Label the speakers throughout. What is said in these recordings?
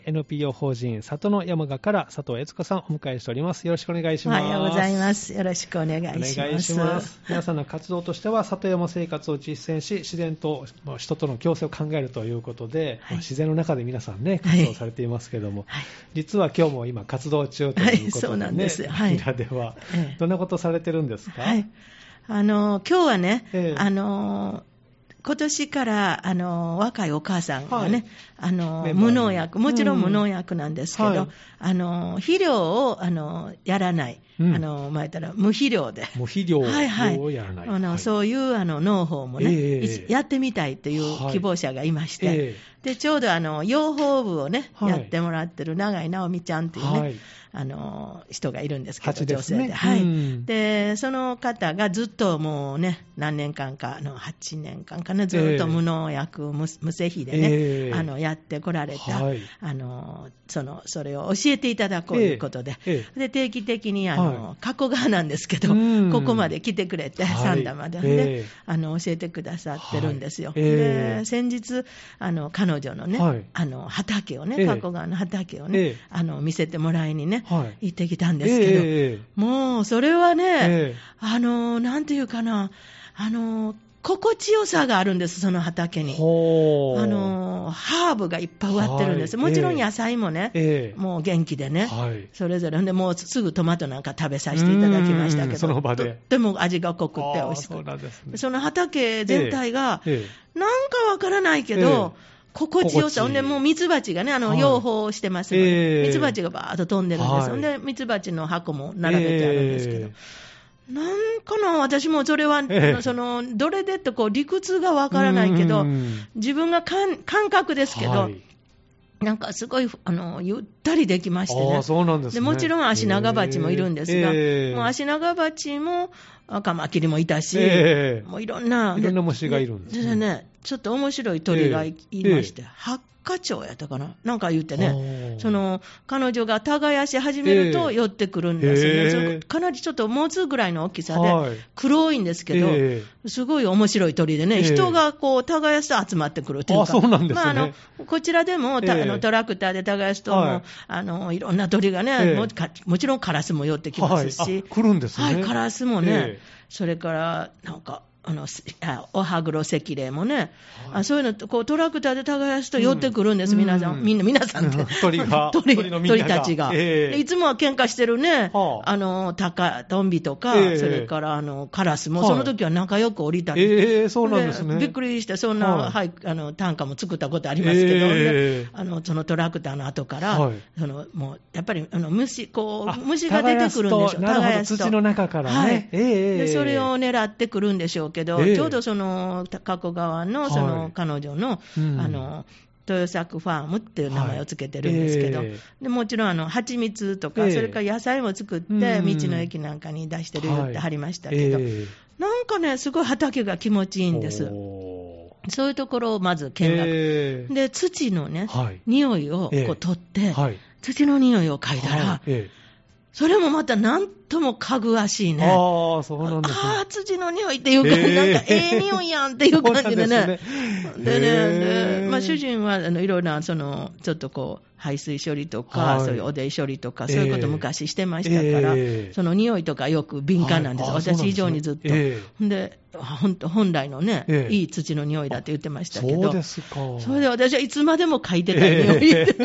Speaker 1: NPO 法人里の山賀から佐藤悦子さんをお迎えしております。よろしくお願いします。
Speaker 2: おはようございます。よろしくお願いします。
Speaker 1: お願いします。皆さんの活動としては里山生活を実践し、自然と人との共生を考えるということで、自然の中で皆さんね活動されていますけれども、実は今日も今活動中ということでね、
Speaker 2: そうなんです。
Speaker 1: こちらではどんなことされてるんですか？
Speaker 2: 今日はね、今年から若いお母さんがね、無農薬、もちろん無農薬なんですけど、肥料をやらない、前言ったら無肥料で、
Speaker 1: 無肥料をやらない、
Speaker 2: そういう農法もね、やってみたいという希望者がいまして、でちょうど養蜂部をね、やってもらってる永井直美ちゃんというね、人がいるんですけど、女性で、でその方がずっともうね、何年間か8年間かな、ずっと無農薬、無施肥でね、やってこられた、それを教えていただこうということで、で定期的に加古川なんですけど、ここまで来てくれて、三田までで、教えてくださってるんですよ。で先日彼女のね、畑をね、加古川の畑をね、見せてもらいにね、行ってきたんですけど、もうそれはね、なんていうかな、心地よさがあるんです、その畑に。ハーブがいっぱい植わってるんです。もちろん野菜もね、もう元気でね、それぞれでもうすぐトマトなんか食べさせていただきましたけど、
Speaker 1: その場で
Speaker 2: とっても味が濃くて美味しくて、その畑全体がなんかわからないけど、心地よさ、ほんでもうミツバチがね、養蜂してますので、ミツバチがバーッと飛んでるんです。ほんでミツバチの箱も並べてあるんですけど、なんかな、私もそれは、どれでって理屈がわからないけど、自分が感覚ですけど、なんかすごいゆったりできましてね。
Speaker 1: そうなんですね。
Speaker 2: でもちろんアシナガバチもいるんですが、もうアシナガバチもカマキリもいたし、もういろんな
Speaker 1: 虫がいるんですね。
Speaker 2: ちょっと面白い鳥がいまして、八花鳥やったかな、なんか言ってね、彼女が耕し始めると寄ってくるんですよね。かなりちょっと持つぐらいの大きさで、黒いんですけど、すごい面白い鳥でね、人が耕すと集まってくるというか、
Speaker 1: そうなんですね。
Speaker 2: こちらでもトラクターで耕すとも、いろんな鳥がね、もちろんカラスも寄ってきますし、
Speaker 1: 来るんですね。
Speaker 2: カラスもね、それからなんかおはぐろ石霊もね、そういうのトラクターで耕すと寄ってくるんです、皆さんって鳥たちが、いつもは喧嘩してるね、トンビとか、それからカラスもその時は仲良く降りたり、
Speaker 1: そうなんですね。
Speaker 2: びっくりして、そんな短歌も作ったことありますけど、そのトラクターの後から、もうやっぱり虫が出てくるんでしょ、
Speaker 1: 耕すと土の中からね、
Speaker 2: でそれを狙ってくるんでしょうけど、ちょうど加古川の彼女の、豊作ファームっていう名前をつけてるんですけど、でもちろん蜂蜜とか、それから野菜も作って道の駅なんかに出してるってはりましたけど、なんかね、すごい畑が気持ちいいんです。そういうところをまず見学、で土のね、匂いを取って、土の匂いを嗅いだら、それもまたなんともかぐわしいね。
Speaker 1: そうなんですね。
Speaker 2: 土の匂いっていうか、なんか匂いやんっていう感じでね。でね、主人はいろいろちょっと排水処理とか、そういうおでい処理とか、そういうこと昔してましたから、その匂いとかよく敏感なんです。私以上にずっと。で、本来のね、いい土の匂いだって言ってましたけど、それで私はいつまでも嗅いでた匂いって、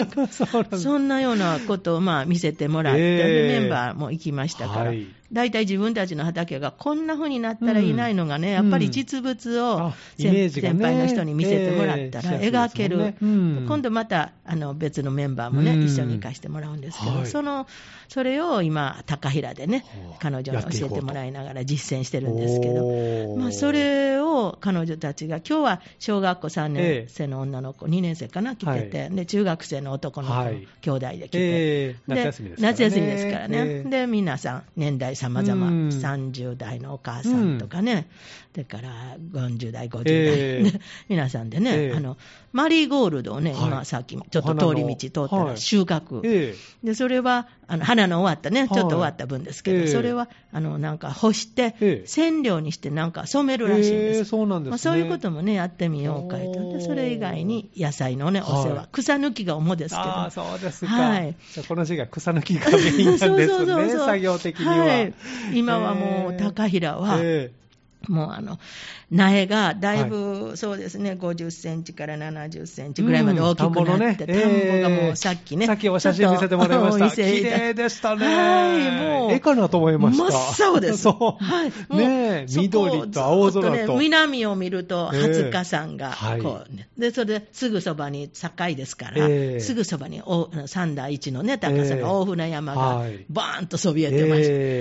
Speaker 2: そんなようなことを見せてもらって、メンバーも行きましたから、大体自分たちの畑がこんな風になったらいないのがね、やっぱり実物を先輩の人に見せてもらったら描ける。今度また別のメンバーもね、一緒に行かせてもらうんですけど、それを今高平でね、彼女に教えてもらいながら実践してるんですけど、それを彼女たちが今日は小学校3年生の女の子、2年生かな来てて、で中学生の男の子兄弟で来て、夏休みですからね。で皆さん年代さまざま、30代のお母さんとかね、それから40代、50代、皆さんでね、マリーゴールドをね、今さっきちょっと通り道通ったら収穫、でそれは花の終わったね、ちょっと終わった分ですけど、それはなんか干して染料にしてなんか染めるらしいんです。
Speaker 1: そうなんですね。
Speaker 2: そういうこともねやってみようかと。でそれ以外に野菜のねお世話、草抜きが主ですけど。
Speaker 1: そうですか。この時期は草抜きがメインなんですね。作業的には。
Speaker 2: 今はもう高平は、もう苗がだいぶ、そうですね、50センチから70センチぐらいまで大きくなって、田んぼがもうさっきね、
Speaker 1: さっきお写真見せてもらいました。綺麗でしたね。もう絵かなと思いました。
Speaker 2: 真っ青です。
Speaker 1: そう。ね、緑と青空と。
Speaker 2: 南を見ると20日山がこうね、でそれですぐそばに境ですから、すぐそばに三大一のね高さが大船山がバーンとそびえてまして、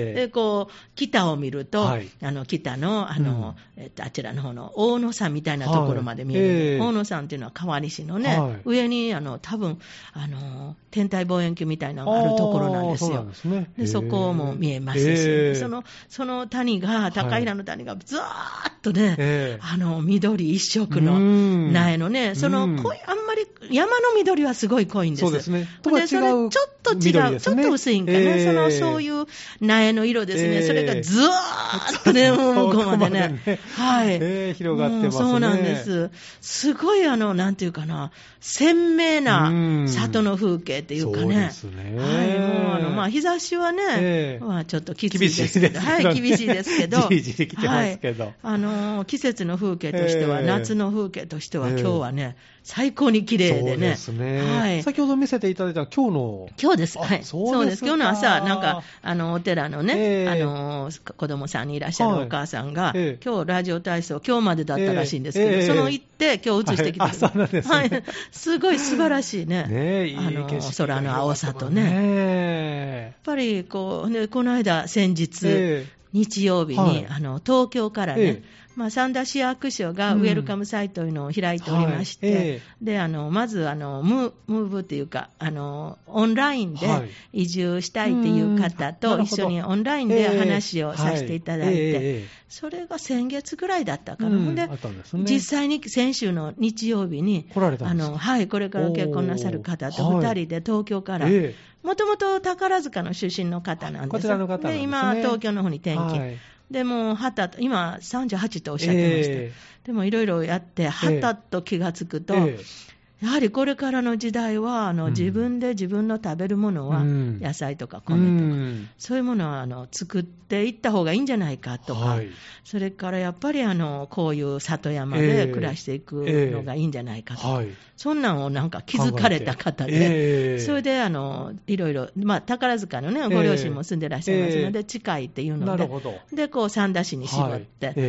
Speaker 2: でこう北を見ると北のあちらの方の大野山みたいなところまで見える、大野山っていうのは川西のね、上に多分天体望遠鏡みたいなのがあるところなんですよ。でそこも見えますし、その谷が高平の谷がずーっとね、緑一色の苗のね、その濃いあんまり山の緑はすごい濃いんです。
Speaker 1: そうですね。
Speaker 2: でそれちょっと違う、ちょっと薄いんかね、そういう苗の色ですね。それがずーっとね、向こうまでね、
Speaker 1: 広がってますね。
Speaker 2: そうなんです。すごいなんていうかな、鮮明な里の風景っていうかね。そうですね。もう日差しはね、ちょっときついですけど、厳しいですけど、
Speaker 1: じりじり来てますけど、
Speaker 2: 季節の風景としては、夏の風景としては今日はね、最高に綺麗でね。
Speaker 1: そうですね。先ほど見せていただいた今
Speaker 2: 日です。そうです。今日の朝、なんかお寺のね、子供さんにいらっしゃるお母さんが、今日ラジオ体操今日までだったらしいんですけど、その行って今日移してきて、すごい素晴らしいね。空の青さとね。やっぱりこの間先日、日曜日に東京からね、三田市役所がウェルカムサイトというのを開いておりまして、でまずムーブっていうかオンラインで移住したいっていう方と一緒にオンラインで話をさせていただいて、それが先月ぐらいだったかな。で実際に先週の日曜日にこれから結婚なさる方と2人で東京から、もともと宝塚の出身の方なんです。
Speaker 1: こちらの方なんですね。
Speaker 2: で今東京の方に転勤、でも今38とおっしゃってました、でもいろいろやってはたと気がつくと、やはりこれからの時代は自分で自分の食べるものは野菜とか米とか、そういうものは作っていった方がいいんじゃないかとか、それからやっぱりこういう里山で暮らしていくのがいいんじゃないかとか、そんなんをなんか気づかれた方で、それでいろいろ、宝塚のねご両親も住んでらっしゃいますので、近いっていうので、こう三田市に絞って、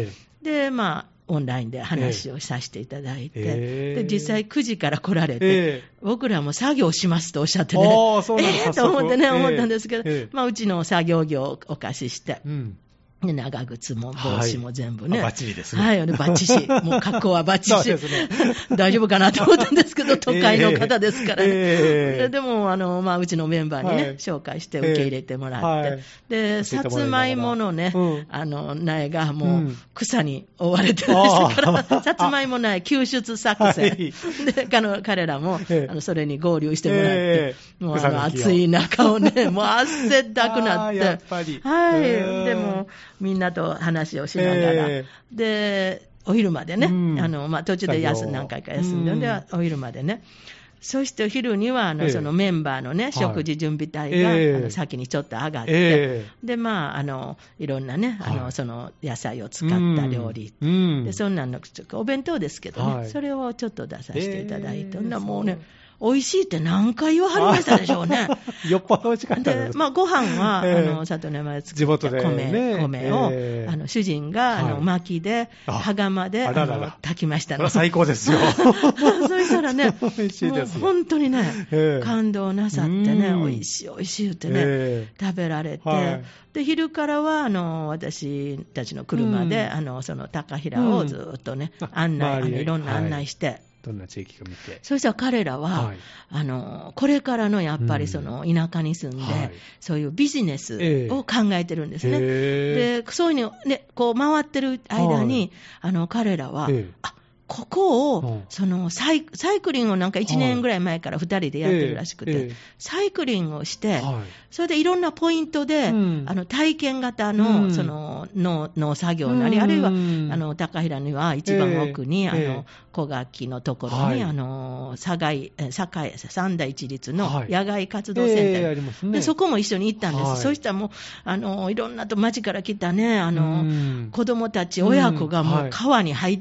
Speaker 2: でオンラインで話をさせていただいて、で実際9時から来られて、僕らも作業しますとおっしゃってね、と思ってね、思ったんですけど、うちの作業着をお貸しして、長靴も帽子も全部ね、
Speaker 1: バッチリですね。
Speaker 2: バッチリ、もう格好はバッチリ、大丈夫かなと思ったんですけど、都会の方ですからね。でもうちのメンバーにね、紹介して受け入れてもらって、でさつまいものね、苗がもう草に覆われてましたから、さつまいも苗救出作戦で彼らもそれに合流してもらって、もう暑い中をね、もう汗だくなって、でもみんなと話をしながら、でお昼までね、途中で何回か休んで、お昼までね、そしてお昼にはそのメンバーのね、食事準備隊が先にちょっと上がって、でいろんなねその野菜を使った料理、でそんなのお弁当ですけどね、それをちょっと出させていただいて、もうね美味しいって何回言わはりましたでしょうね。
Speaker 1: よっぽど美味しかったです。
Speaker 2: ご飯は、里の山で作った米を、主人が、薪で、羽釜で、炊きましたの。
Speaker 1: 最高ですよ。
Speaker 2: そしたらね、
Speaker 1: 美味しいです。
Speaker 2: 本当にね、感動なさってね、美味しい美味しいってね、食べられて、で、昼からは、私たちの車で、その高平をずっとね、いろんな案内して、
Speaker 1: どんな地域か見て。
Speaker 2: そしたら彼らは、これからのやっぱりその田舎に住んで、そういうビジネスを考えてるんですね。で、そういうのね、こう回ってる間に、彼らは、ここを、そのサイクリングをなんか1年ぐらい前から2人でやってるらしくて、サイクリングをして、それでいろんなポイントで、体験型の、その農作業なり、あるいは、高平には一番奥に、小垣のところに、三大一律の野外活動センター、でそこも一緒に行ったんです。そうしたらもう、いろんなと町から来たね、子供たち、親子がもう川に入って、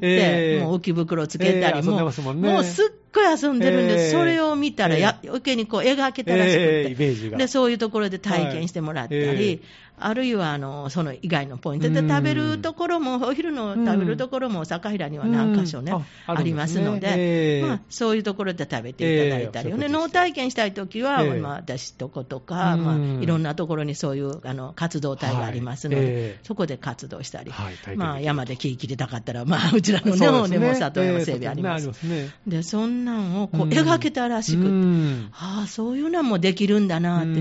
Speaker 2: もう浮き袋つけたり、もうすっごい遊んでるんです。それを見たら余計にこう描けたらしくて、でそういうところで体験してもらったり、あるいはその以外のポイントで食べるところも、お昼の食べるところも坂平には何箇所ね、ありますので、そういうところで食べていただいたり、農体験したいときは、私とことか、いろんなところにそういう活動体がありますので、そこで活動したり、山で木切りたかったら、うちらの方でも里山整備あります。でそんなんをこう描けたらしくて、そういうのもできるんだなって、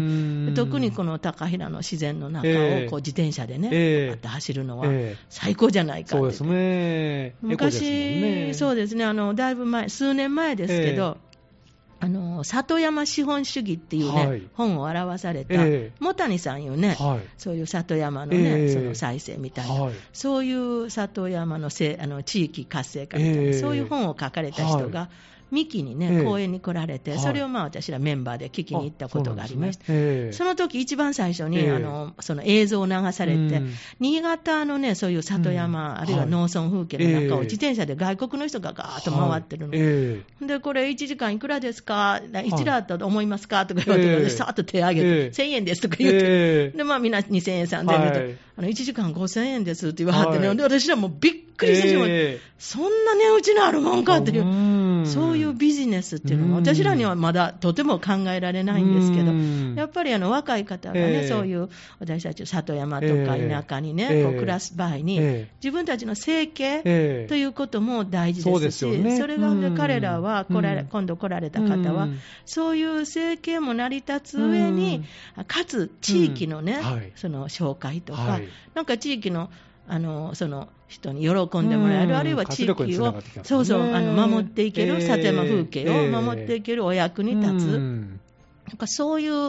Speaker 2: 特にこの高平の自然の中をこう自転車でね、走るのは最高じゃないかって。そうですね。昔、そうですね、だいぶ前、数年前ですけど、里山資本主義っていうね、本を表された、茂谷さんいうね、そういう里山のね、その再生みたいな、そういう里山の地域活性化みたいな、そういう本を書かれた人が、三木にね、講演に来られて、それを私らメンバーで聞きに行ったことがありました。その時一番最初に、その映像を流されて、新潟のね、そういう里山、あるいは農村風景の中を自転車で外国の人がガーッと回ってるの。で、これ1時間いくらですか、いくらだと思いますかとか言われて、さーっと手挙げて、1000円ですとか言って、で、みんな2000円、3000円で、1時間5000円ですって言わはってね、で、私らもびっくりしてしまって、そんな値打ちのあるもんかっていう、そういうビジネスっていうのも、私らにはまだとても考えられないんですけど、やっぱり若い方がね、そういう私たち里山とか田舎にね、こう暮らす場合に、自分たちの生計ということも大事ですし、それが彼らは今度来られた方は、そういう生計も成り立つ上に、かつ地域のね、その紹介とか、なんか地域のその人に喜んでもらえる、あるいは地域を守っていける、里山風景を守っていけるお役に立つ、なんかそういう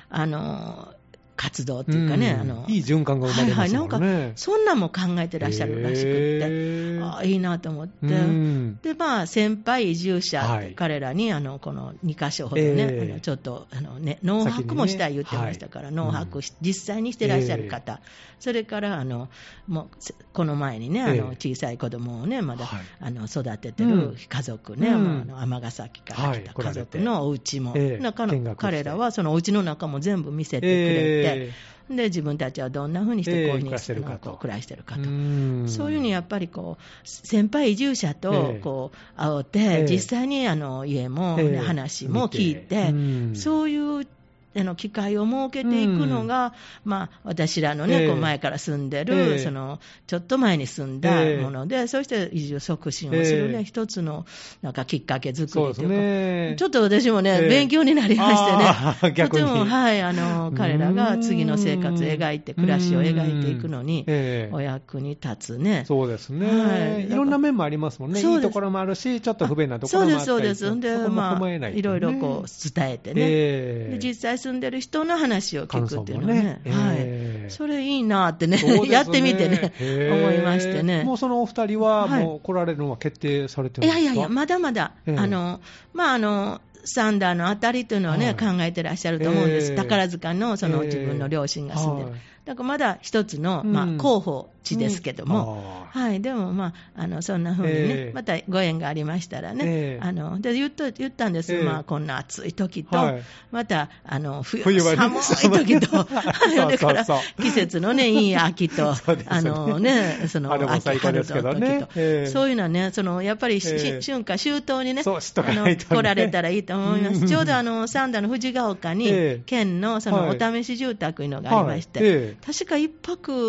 Speaker 2: 活動っていうかね、
Speaker 1: いい循環が生まれますもんね。
Speaker 2: なんかそんなんも考えてらっしゃるらしくって、いいなと思って、で先輩移住者、彼らにこの2カ所ほどね、ちょっと農泊もしたい言ってましたから、農泊実際にしてらっしゃる方、それからもうこの前にね、小さい子供をね、まだ育ててる家族ね、尼崎から来た家族のお家も、彼らはそのお家の中も全部見せてくれて、で自分たちはどんなふうにしてこういうふうに暮らしてるかと、そういうふうにやっぱりこう先輩移住者とこう会って、実際に家も、話も聞いて、そういう機会を設けていくのが、私らのね、こう前から住んでる、そのちょっと前に住んだもので、そして移住促進をするね、一つのなんかきっかけ作りというか、ちょっと私もね、勉強になりましてね、とても、彼らが次の生活を描いて、暮らしを描いていくのに、お役に立つね。
Speaker 1: そうですね。いろんな面もありますもんね。いいところもあるし、ちょっと不便なところもあったり、
Speaker 2: そうです、そうです。で、いろいろこう伝えてね。で実際住んでる人の話を聞くっていうのはね、それいいなってね、やってみてね、思いましてね。
Speaker 1: もうそのお二人はもう来られるのは決定されてるんですか？
Speaker 2: いや、まだまだ、サンダーのあたりというのはね、考えてらっしゃると思うんです。宝塚のその自分の両親が住んでる。だからまだ一つの、候補地ですけども、でもそんな風にね、またご縁がありましたらね、で言ったんです。こんな暑い時と、また冬寒い時と、だから季節のね、いい秋と、その秋春の時と、そういうのはね、やっぱり春夏秋冬にね、来られたらいいと思います。ちょうど三田の藤ヶ丘に県のそのお試し住宅いうのがありまして、確か1泊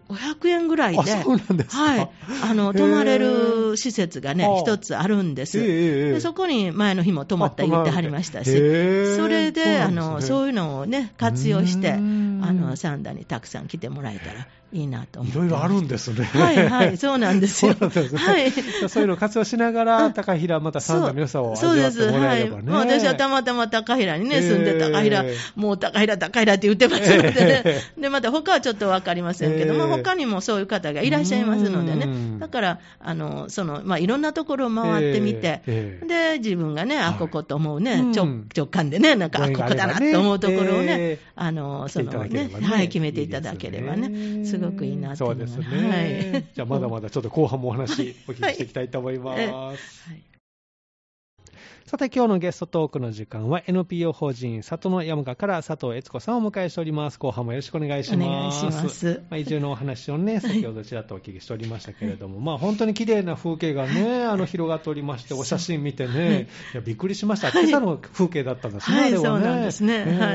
Speaker 2: 500円ぐらいで、
Speaker 1: そうなんですか。
Speaker 2: はい、泊まれる施設がね、一つあるんです。でそこに前の日も泊まった言ってはりましたし、それで、そういうのをね、活用して、三田にたくさん来てもらえたらいいなと思って。
Speaker 1: いろいろあるんですね。
Speaker 2: はいはい、そうなんですよ。
Speaker 1: そうですね。はい。そういうのを活用しながら、高平、また三田の良さを味わってもらえればね。
Speaker 2: はい。私はたまたま高平にね、住んで高平、もう高平って言ってますのでね。で、また他はちょっとわかりませんけど、他にもそういう方がいらっしゃいますのでね。だから、いろんなところを回ってみて、で、自分がね、ここと思うね、直感でね、なんか、ここだなと思うところをね、決めていただければね、すごくいいなと思います。
Speaker 1: そうですね。はい、じゃあ、まだまだちょっと後半もお話お聞きしていきたいと思います。はい。さて今日のゲストトークの時間は NPO 法人里の山鹿から佐藤悦子さんをお迎えしております。後半もよろしくお願いします。
Speaker 2: お願いします。
Speaker 1: 移住のお話をね、先ほどちらっとお聞きしておりましたけれども、本当に綺麗な風景がね、広がっておりまして、お写真見てね、いやびっくりしました。今朝の風景だったんですね。
Speaker 2: はい、そうなんですね。はい。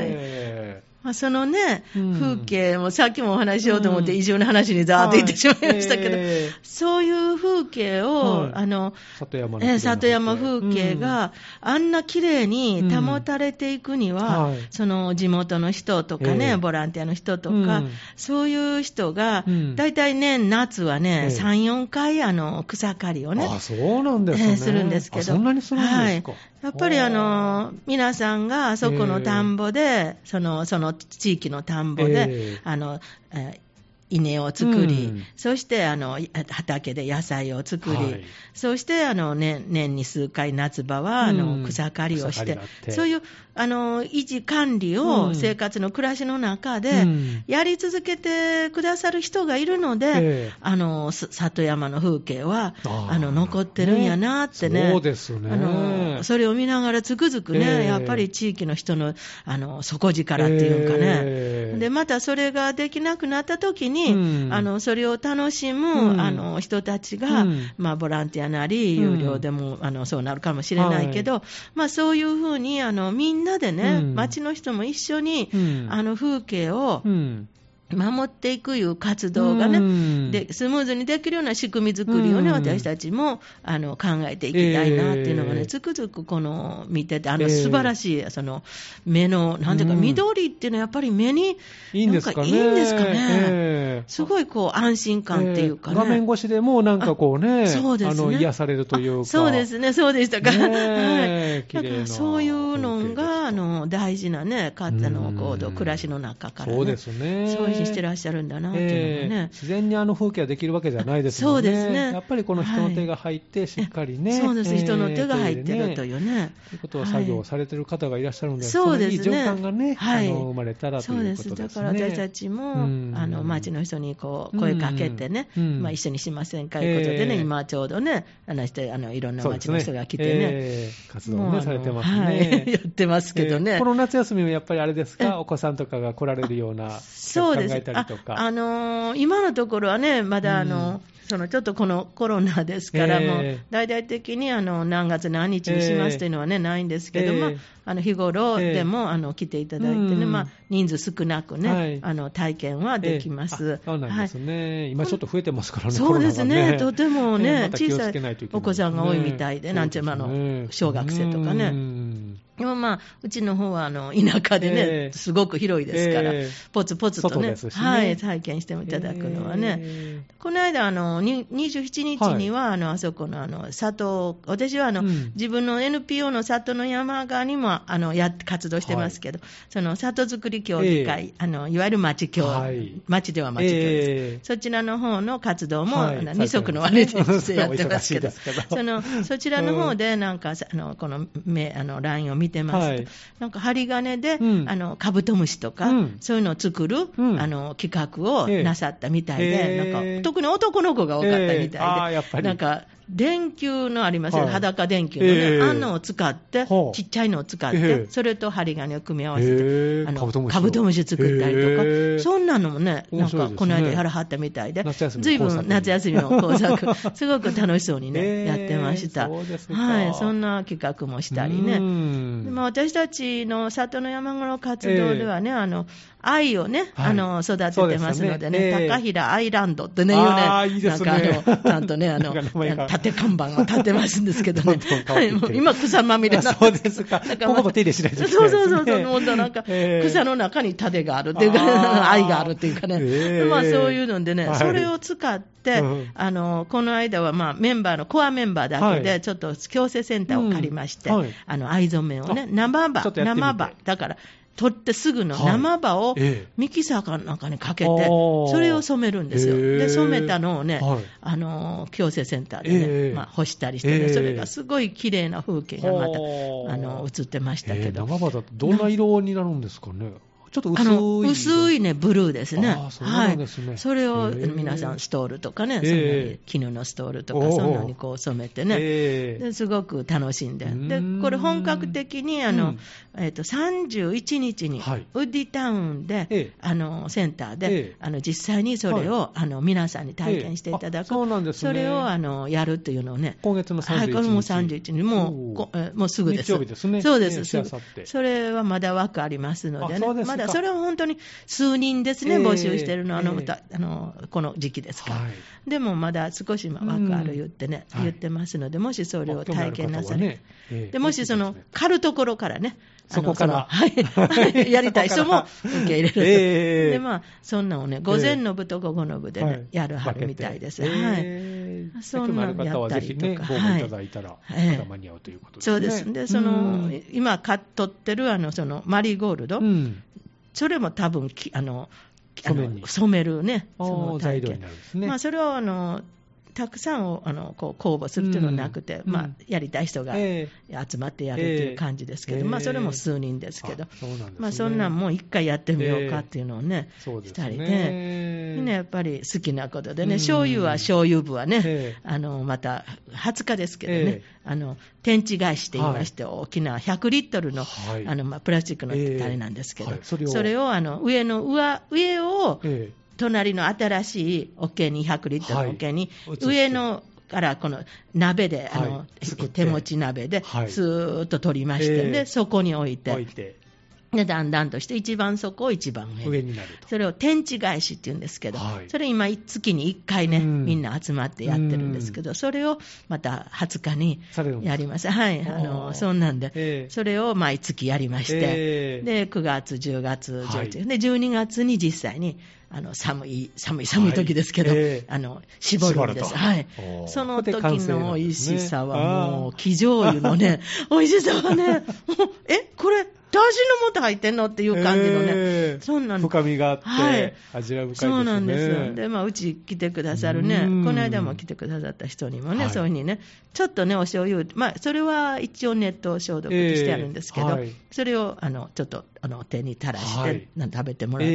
Speaker 2: そのね、風景もさっきもお話ししようと思って移住の話にざーっと言ってしまいましたけど、そういう風景を、里山風景があんな綺麗に保たれていくには、その地元の人とかね、ボランティアの人とか、そういう人が、だいたい年夏はね、3、4回草刈りをね、
Speaker 1: そうなんですね。
Speaker 2: するんですけど、
Speaker 1: そんなにするんですか。
Speaker 2: やっぱり皆さんがそこの田んぼで、その地域の田んぼで、稲を作り、そして畑で野菜を作り、そして年に数回夏場は草刈りをして、そういう維持管理を生活の暮らしの中でやり続けてくださる人がいるので、里山の風景は残ってるんやなってね。
Speaker 1: そうですね。
Speaker 2: それを見ながらつくづくね、やっぱり地域の人の底力っていうかね。でまたそれができなくなった時に、それを楽しむ、人たちが、ボランティアなり有料でも、そうなるかもしれないけど、そういうふうにみんなでね、町の人も一緒に、風景を守っていくいう活動がね、でスムーズにできるような仕組み作りをね、私たちも考えていきたいなっていうのがね、つくづく見てて、素晴らしい目のなんていうか、緑っていうのはやっぱり目になんかいいんですかね。すごい安心感っていうかね。
Speaker 1: 画面越しでもなんかそうですね、癒されるというか。
Speaker 2: そうですね、そうでしたか。はい。だからそういうのが大事なね、暮らしの中からね。
Speaker 1: そうですね。
Speaker 2: そうしてらっしゃるんだなっていうのがね、
Speaker 1: 自然に風景ができるわけじゃないですもんね。そうですね。やっぱりこの人の手が入って、しっかりね。
Speaker 2: そうです、人の手が入ってるというね。
Speaker 1: ということは作業をされてる方がいらっしゃるので、そうですね。いい循環がね、生まれたらということですね。そうです。だから私たちも、町の人に声かけてね、一緒にしませんかということでね、今ちょうどね、いろんな町の人が来てね、 活動をね、されてますね。
Speaker 2: やってますけどね。
Speaker 1: この夏休みはやっぱりあれですか、お子さんとかが来られるような、
Speaker 2: そうです。今のところはね、まだちょっとこのコロナですから、もう大々的に何月何日にしますというのはね、ないんですけど、日頃でも来ていただいてね、人数少なくね、体験はできます。
Speaker 1: そうなんですね。今ちょっと増えてますからね。
Speaker 2: そうですね。とてもね、小さいお子さんが多いみたいで、なんていう小学生とかね。でもうちの方は田舎でね、すごく広いですから、ポツポツとね、体験していただくのはね。この間27日にはあそこの里、私は自分の NPO の里の山側にも活動してますけど、その里づくり協議会、いわゆる町では町協です。そちらの方の活動も二足のわらじでやってますけど、そちらの方でなんかこのラインを見てますと、なんか針金でカブトムシとかそういうのを作る企画をなさったみたいで、なんか特に男の子が多かったみたいで、なんか電球のありますよ、裸電球のね、あのを使って、ちっちゃいのを使って、それと針金を組み合わせて、カブトムシ作ったりとか、そんなのもね、なんかこの間やらはったみたいで、ずいぶん夏休みの工作、すごく楽しそうにね、やってました。はい、そんな企画もしたりね。私たちの里の山頃活動ではね、愛をね、育ててますのでね、高平アイランドってね、いうね、なんかちゃんとね、縦看板を立てますんですけどね、今草まみれな。
Speaker 1: そうですか。ここも手入れしないといけない
Speaker 2: そうそうそう、もうなんか草の中に種があるっていうか、愛があるっていうかね、まあそういうのでね、それを使って、この間はまあメンバーのコアメンバーだけでちょっと矯正センターを借りまして、藍染めをね、生葉だから。取ってすぐの生葉をミキサーかなんかにかけて、それを染めるんですよ。で、染めたのをね、矯正センターでね、干したりしてね、それがすごい綺麗な風景がまた、映ってましたけど。
Speaker 1: 生葉だとどんな色になるんですかね。ちょっと薄
Speaker 2: いね、ブルーですね。はい。それを皆さんストールとかね、そんなに絹のストールとか、そんなにこう染めてね、ですごく楽しんで。で、これ本格的に31日にウッディタウンで、センターで、実際にそれを皆さんに体験していただく。
Speaker 1: そうなんですね。
Speaker 2: それをやるというのをね。
Speaker 1: 今月の31日。
Speaker 2: はい、これも31日、もうすぐです。
Speaker 1: 日曜日ですね。
Speaker 2: そうです。それはまだ枠ありますのでね。まだそれは本当に数人ですね、募集しているのはこの時期ですから、でもまだ少し枠ある言ってますので、もしそれを体験なさる、でもし狩るところからね、
Speaker 1: そこから
Speaker 2: やりたい人も受け入れるで、まあそんなのね、午前の部と午後の部でね、やるはるみたいです。
Speaker 1: そんなのやったりとか、ご応募いただいたらまだ間に合うということですね。
Speaker 2: そうです。で、今取ってるマリーゴールド、それも多分染めるね、その体験。まあそれをたくさんをこう公募するというのはなくて、まあやりたい人が集まってやるという感じですけど、まあそれも数人ですけど、まあそんなんもう一回やってみようかっていうのをね、したりね、みんなやっぱり好きなことでね、醤油部はね、また20日ですけどね、天地返しって言いまして、大きな100リットルのプラスチックの種なんですけど、それを上を隣の新しい桶に100リットルの桶に、上のからこの鍋で、手持ち鍋でスーッと取りまして、でそこに置いてでだんだんとして一番底を一番上になると、それを天地返しっていうんですけど、それ今月に1回ね、みんな集まってやってるんですけど、それをまた20日にやります。はい、そんなんで、それを毎月やりまして、で9月10月11月で12月に実際に寒い時ですけど、絞るんです。はい。その時の美味しさはもう、生醤油のね、美味しさはね、これ、だしの素入ってんのっていう感じのね、そんな
Speaker 1: 深みがあって、味わい深いですね。
Speaker 2: そうなんですよ。で、うち来てくださるね、この間も来てくださった人にもね、そういうふうにね、ちょっとね、お醤油、それは一応熱湯消毒してあるんですけど、それをちょっと手に垂らして食べてもらって、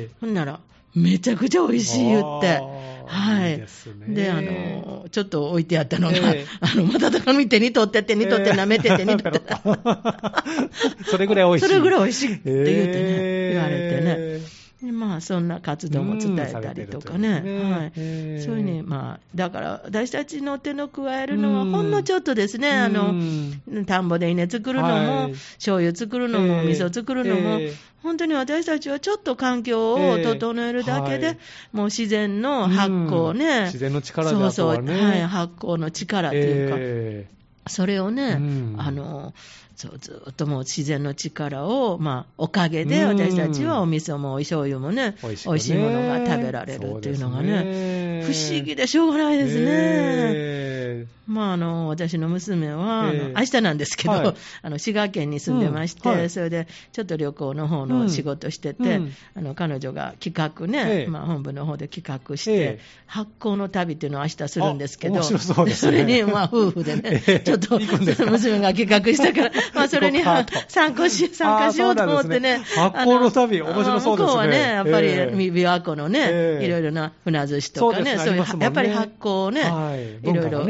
Speaker 2: ほんなら、めちゃくちゃ美味しい言って、はい。で、ちょっと置いてあったのが、瞬くに手に取って舐めて手に取って。
Speaker 1: それぐらい美味しい。
Speaker 2: それぐらい美味しいって言ってね、言われてね。でそんな活動も伝えたりとかね、はい、そういうに、だから私たちの手の加えるのはほんのちょっとですね、田んぼで稲作るのも、醤油作るのも、味噌作るのも、本当に私たちはちょっと環境を整えるだけで、もう自然の発酵ね、
Speaker 1: 自然の力であとはね、
Speaker 2: はい、発酵の力っていうか、それをね、ずっともう自然の力を、おかげで私たちはお味噌もお醤油もね、美味しいものが食べられるっていうのがね、不思議でしょうがないですね。私の娘は、明日なんですけど、滋賀県に住んでまして、それでちょっと旅行の方の仕事してて、彼女が企画ね、本部の方で企画して、発酵の旅っていうのを明日するんですけど、それに夫婦でね、ちょっと娘が企画したから、それに参加しようと思ってね、
Speaker 1: 発酵の旅、面白そうですね。
Speaker 2: 向こうはね、やっぱり琵琶湖のね、いろいろな船寿司とかね、そういうやっぱり発酵をね、いろいろ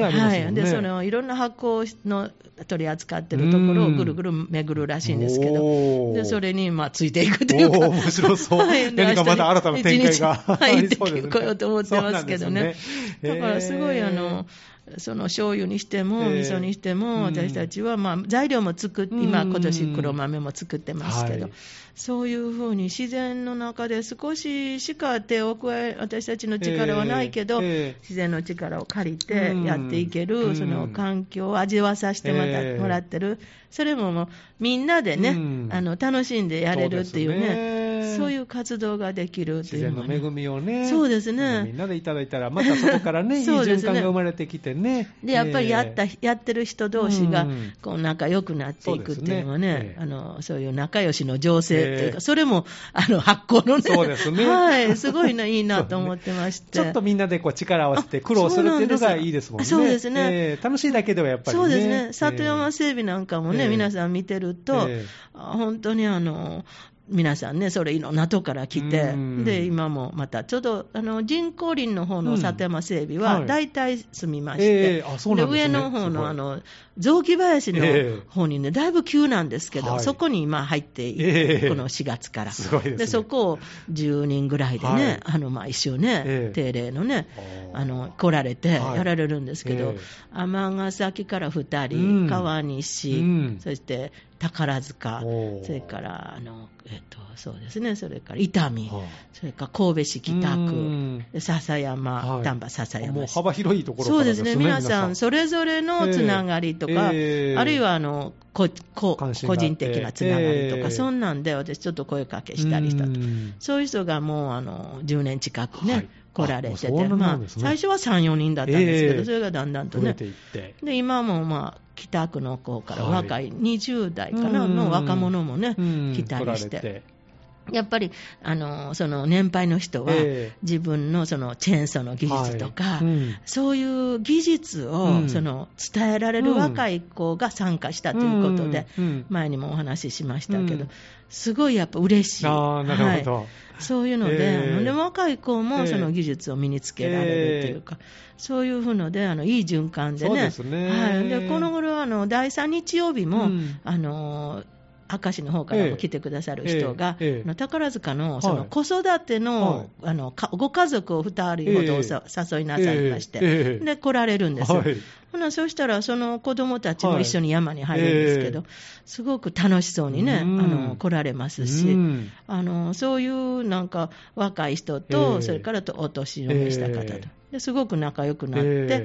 Speaker 2: でそのいろんな発酵の取り扱ってるところをぐるぐる巡るらしいんですけど、でそれについていくというか、
Speaker 1: 面白そう、何かまた新たな展開が
Speaker 2: 入ってこようと思ってますけどね。だからすごいその醤油にしても味噌にしても、私たちは材料も今年黒豆も作ってますけど、そういうふうに自然の中で少ししか手を加え、私たちの力はないけど、自然の力を借りてやっていける、その環境を味わさせてもらってる、それもみんなでね、楽しんでやれるっていうね、そういう活動ができるっていうの、
Speaker 1: 自然の恵みをね、
Speaker 2: そうですね、
Speaker 1: みんなでいただいたら、またそこからね、いい循環が生まれてきてね。
Speaker 2: でやっぱりやってる人同士がこう仲良くなっていくっていうのはね、そういう仲良しの情勢というか、それも発酵のね、
Speaker 1: そうですね、
Speaker 2: はい、すごいいいなと思ってまして、
Speaker 1: ちょっとみんなで力を合わせて苦労するっていうのがいいですもんね。
Speaker 2: そうですね、
Speaker 1: 楽しいだけではやっぱりね。
Speaker 2: そうですね、里山整備なんかもね、皆さん見てると、本当に皆さんね、それいろんなとこから来て、で今もまたちょうど人工林の方の里山整備は大体済みまして、で上の方の雑木林の方にね、だいぶ急なんですけど、そこに今入っていく、この4月から、でそこを10人ぐらいでね、一周ね、定例のね、来られてやられるんですけど、尼崎から2人、川西、そして宝塚、それからそうですね、それから伊丹、それから神戸市北区、篠山、丹波篠山市、
Speaker 1: もう幅広いところから
Speaker 2: そうですね、皆さんそれぞれのつながりとか、あるいは個人的なつながりとか、そんなんで私ちょっと声かけしたりしたと、そういう人がもう10年近くね、来られてて、最初は3、4人だったんですけど、それがだんだんとね、で今も北区の子から若い20代かなの若者もね、来たりして。やっぱりその年配の人は自分のそのチェーンソーの技術とか、そういう技術を伝えられる若い子が参加したということで、前にもお話ししましたけど、すごいやっぱ嬉しい。そういうので、若い子もその技術を身につけられるというか、そういうふのでいい循環でね、でこの頃第3日曜日も、明石の方からも来てくださる人が、宝塚のその子育ての、ご家族を2人ほど誘いなさいまして、で来られるんですよ。そうしたらその子供たちも一緒に山に入るんですけど、すごく楽しそうにね、来られますし、そういうなんか若い人と、それからお年を召した方と。ですごく仲良くなって、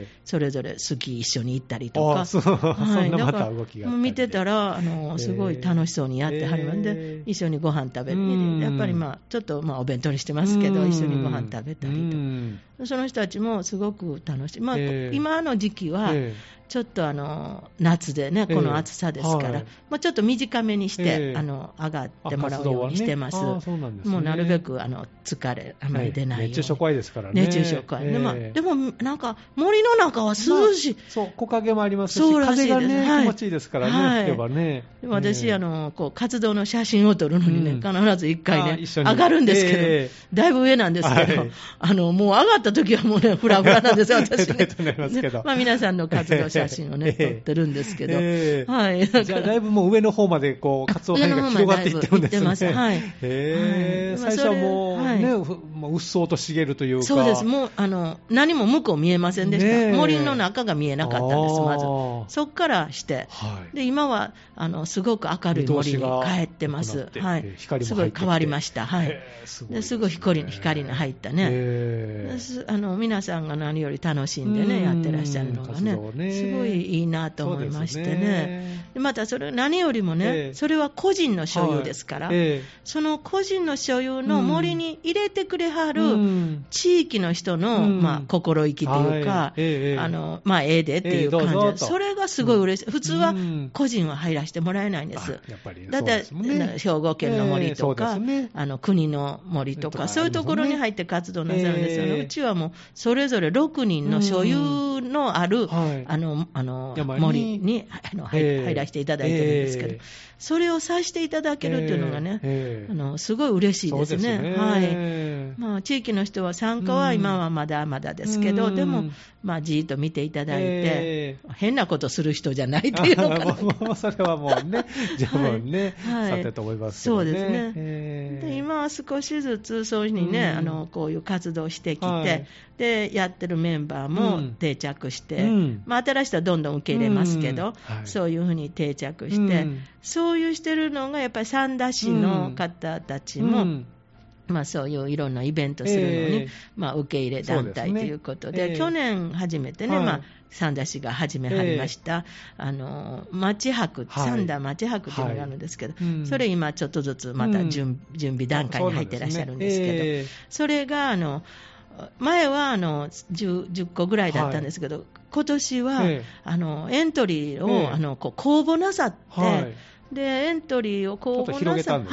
Speaker 2: それぞれスキー一緒に行ったりとか、
Speaker 1: そんなまた動きがあったりで、
Speaker 2: 見てたらすごい楽しそうにやってはるので、一緒にご飯食べて、やっぱりちょっとお弁当にしてますけど、一緒にご飯食べたりとか、その人たちもすごく楽しい、今の時期はちょっと夏でね、この暑さですから、ちょっと短めにして上がってもらうようにしてます。もうなるべく疲れあまり出ないように。
Speaker 1: 熱中症怖いですからね。
Speaker 2: 熱中症怖い。でもなんか森の中は涼しい。
Speaker 1: そう、木陰もありますし、風がね、気持ちいいですからね、吹けばね。
Speaker 2: 私こう活動の写真を撮るのにね、必ず1回ね、上がるんですけど、だいぶ上なんですけど、もう上がった時はもうね、フラフラなんですよ、私ね。皆さんの活動写真をね、撮ってるんですけど。
Speaker 1: じゃあだいぶもう上の方まで活動範囲が広がっていってるんですね。最初はもうね、うっそうと茂るというか。
Speaker 2: そうです。もう何も向こう見えませんでした。森の中が見えなかったんです、まず。そこからして。で、今はすごく明るい森に帰ってます。すごい変わりました。すごい光の入ったね。皆さんが何より楽しんでね、やってらっしゃるのがね、すごいいいなと思いましてね。またそれ何よりもね、それは個人の所有ですから、その個人の所有の森に入れてくれはる地域の人の心意気というか、ええでっていう感じ、それがすごい嬉しい。普通は個人は入らせてもらえないんです。だって兵庫県の森とか、国の森とか、そういうところに入って活動なさるんですよね。うちはもうそれぞれ6人の所有のある森に入らせていただいてるんですけど、それをさせていただけるっていうのがね、すごい嬉しいですね。 地域の人は参加は今はまだまだですけど、でも、じーっと見ていただいて、変なことする人じゃないっていうのかな。
Speaker 1: もうそれはもうね、十分ね、さてと思いますけどね。
Speaker 2: そうですね。で今は少しずつそういうふうにね、こういう活動してきて、でやってるメンバーも定着して、新しい人はどんどん受け入れますけど、そういうふうに定着して、そういうしてるのがやっぱり三田市の方たちも、そういういろんなイベントするのに、受け入れ団体ということで、去年初めてね、三田市が始めはりました、町博、三田町博というのがあるんですけど、それ今ちょっとずつまた準備段階に入ってらっしゃるんですけど、それが前は10個ぐらいだったんですけど、今年はエントリーを公募なさって、でエントリーを公募なさって、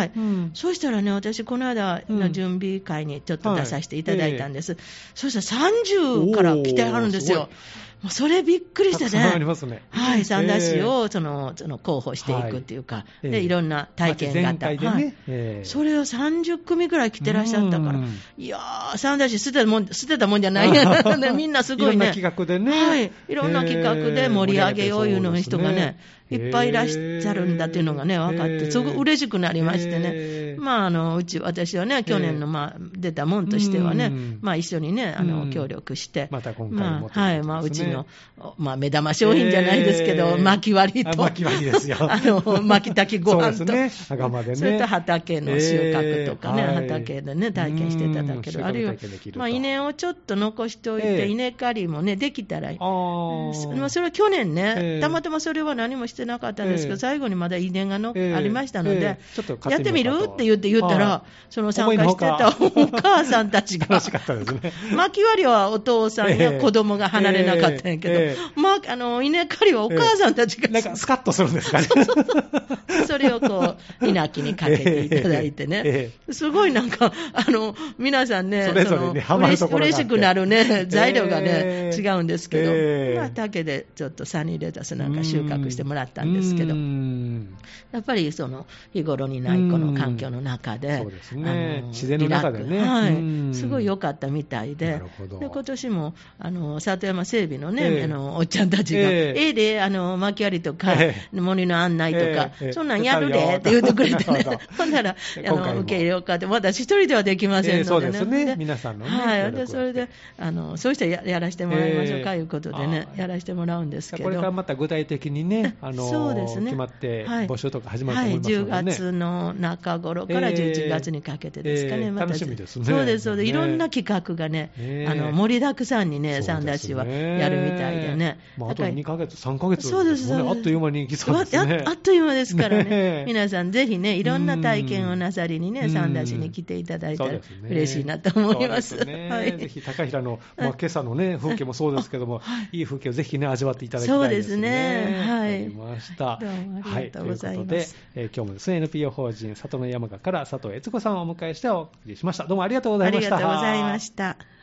Speaker 2: そうしたらね、私この間の準備会にちょっと出させていただいたんです、そうしたら30から来てはるんですよ。もうそれびっくりしてね、三田市をその候補していくっていうか、でいろんな体験型、それを30組ぐらい来てらっしゃったから、いやー、三田市捨てたもんじゃないやなみんなすごいね、
Speaker 1: いろんな企画でね、
Speaker 2: いろんな企画で盛り上げよういうの人がね、いっぱいいらっしゃるんだっていうのがね、分かって、すごく嬉しくなりましてね、私はね、去年の出たもんとしてはね、一緒にね、協力して、
Speaker 1: また今回も
Speaker 2: うちの、目玉商品じゃないですけど、薪割りと、
Speaker 1: 薪割りですよ。
Speaker 2: 薪炊きご飯と、
Speaker 1: そ
Speaker 2: れと畑の収穫とかね、畑でね、体験していただける。あるいは、稲をちょっと残しておいて、稲刈りもね、できたら、それは去年ね、たまたまそれは何もしてなかったんですけど、最後にまだ遺伝がありましたので、やってみるって言ったら、その参加してたお母さんたちが、薪割りはお父さんや子供が離れなかったんやけど、稲刈りはお母さんたちが、
Speaker 1: なんかスカッとするんですかね。
Speaker 2: それを稲木にかけていただいてね、すごいなんか皆さんね、嬉しくなるね、材料がね、違うんですけど、畑でちょっとサニーレタスなんか収穫してもらったんですけど、やっぱり日頃にないこの環境の中で、
Speaker 1: 自然の中でね、
Speaker 2: すごい良かったみたいで、今年も里山整備のね、おっちゃんたちが、で薪割りとか、森の案内とか、そんなんやるでって言ってくれてね、ほんなら受け入れようかって、私一人ではできませんのでね、
Speaker 1: 皆さんのね、
Speaker 2: それでそうしてやらせてもらいましょうかということでね、やらせてもらうんですけど、
Speaker 1: これからまた具体的にね、決まって募集とか始まると思いますのでね、
Speaker 2: 10月の中頃から11月にかけてですかね、
Speaker 1: 楽しみですね。
Speaker 2: そうです、いろんな企画がね、盛りだくさんにね、三田市はやるみたいでね、
Speaker 1: あと2ヶ月、3ヶ月ですね、あっという間に行きそうですね。
Speaker 2: あっという間ですからね、皆さんぜひね、いろんな体験をなさりにね、三田市に来ていただいたら嬉しいなと思います。
Speaker 1: ぜひ高平の今朝のね、風景もそうですけども、いい風景をぜひね、味わっていただきたいですね。
Speaker 2: そうですね。
Speaker 1: わかりました。
Speaker 2: どうもありがとうございます。
Speaker 1: ということで、今日もですね、NPO 法人里の山鹿から佐藤悦子さんをお迎えしてお送りしました。どうもありがとうございました。
Speaker 2: ありがとうございました。